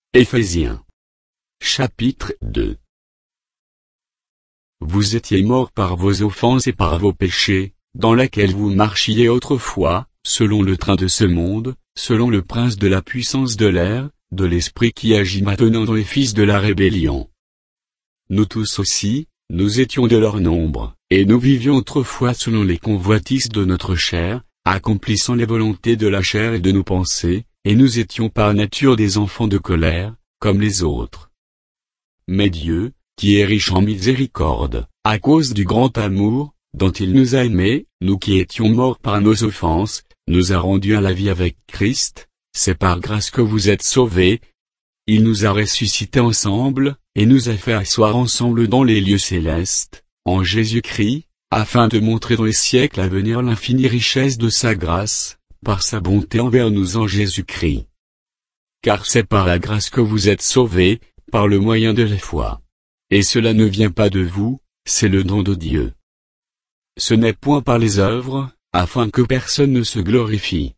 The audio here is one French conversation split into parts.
Éphésiens. Chapitre 2. Vous étiez morts par vos offenses et par vos péchés, dans lesquels vous marchiez autrefois, selon le train de ce monde, selon le prince de la puissance de l'air, de l'esprit qui agit maintenant dans les fils de la rébellion. Nous tous aussi, nous étions de leur nombre, et nous vivions autrefois selon les convoitises de notre chair, accomplissant les volontés de la chair et de nos pensées, et nous étions par nature des enfants de colère, comme les autres. Mais Dieu, qui est riche en miséricorde, à cause du grand amour, dont il nous a aimés, nous qui étions morts par nos offenses, nous a rendus à la vie avec Christ. C'est par grâce que vous êtes sauvés. Il nous a ressuscités ensemble, et nous a fait asseoir ensemble dans les lieux célestes, en Jésus-Christ, afin de montrer dans les siècles à venir l'infinie richesse de sa grâce, par sa bonté envers nous en Jésus-Christ. Car c'est par la grâce que vous êtes sauvés, par le moyen de la foi. Et cela ne vient pas de vous, c'est le don de Dieu. Ce n'est point par les œuvres, afin que personne ne se glorifie.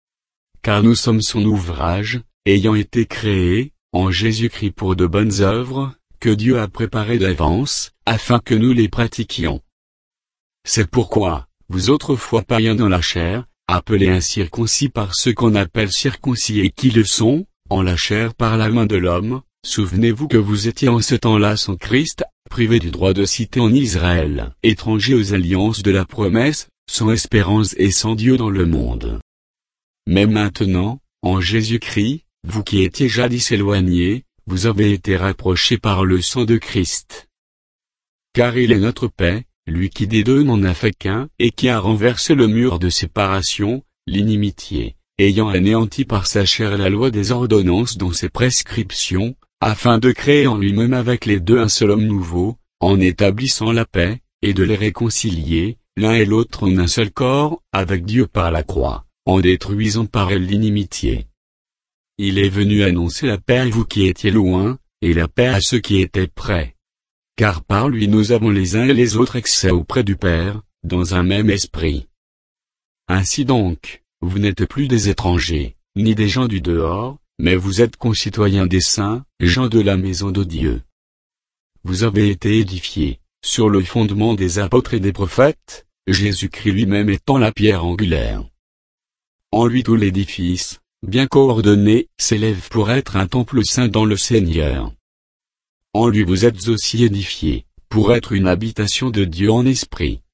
Car nous sommes son ouvrage, ayant été créés, en Jésus-Christ pour de bonnes œuvres, que Dieu a préparées d'avance, afin que nous les pratiquions. C'est pourquoi, vous autrefois païens dans la chair, appelés incirconcis par ceux qu'on appelle circoncis et qui le sont, en la chair par la main de l'homme, souvenez-vous que vous étiez en ce temps-là sans Christ, privés du droit de cité en Israël, étrangers aux alliances de la promesse, sans espérance et sans Dieu dans le monde. Mais maintenant, en Jésus-Christ, vous qui étiez jadis éloignés, vous avez été rapprochés par le sang de Christ. Car il est notre paix, lui qui des deux n'en a fait qu'un, et qui a renversé le mur de séparation, l'inimitié, ayant anéanti par sa chair la loi des ordonnances dans ses prescriptions, afin de créer en lui-même avec les deux un seul homme nouveau, en établissant la paix, et de les réconcilier, l'un et l'autre en un seul corps, avec Dieu par la croix, en détruisant par elle l'inimitié. Il est venu annoncer la paix à vous qui étiez loin, et la paix à ceux qui étaient près. Car par lui nous avons les uns et les autres accès auprès du Père, dans un même esprit. Ainsi donc, vous n'êtes plus des étrangers, ni des gens du dehors, mais vous êtes concitoyens des saints, gens de la maison de Dieu. Vous avez été édifiés, sur le fondement des apôtres et des prophètes, Jésus-Christ lui-même étant la pierre angulaire. En lui tout l'édifice, bien coordonné, s'élève pour être un temple saint dans le Seigneur. En lui vous êtes aussi édifiés, pour être une habitation de Dieu en esprit.